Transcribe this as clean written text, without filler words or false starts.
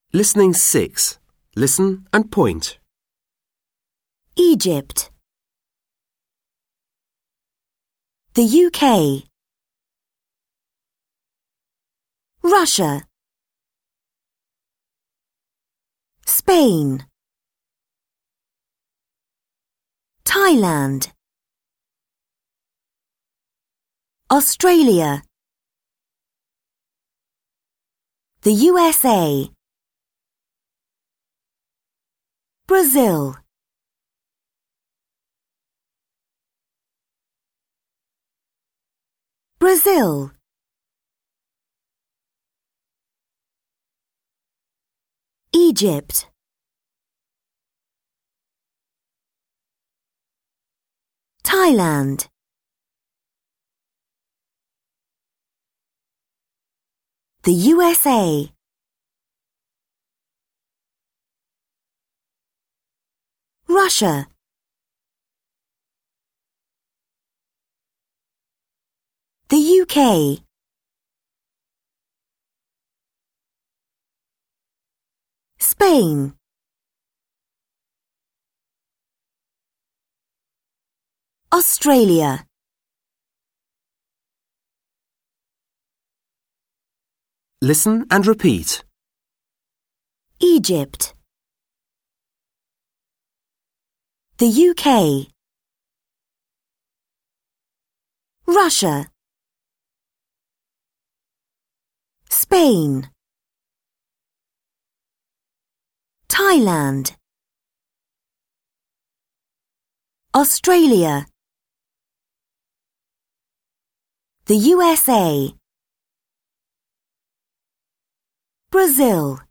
Listening 6. Listen and point. Egypt, the UK, Russia, Spain, Thailand, Australia, the USA, Brazil, Brazil, Egypt, Thailand, the USA, Russia, the UK, Spain, Australia. Listen and repeat. Egypt, the UK, Russia, Spain, Thailand, Australia, the USA, Brazil.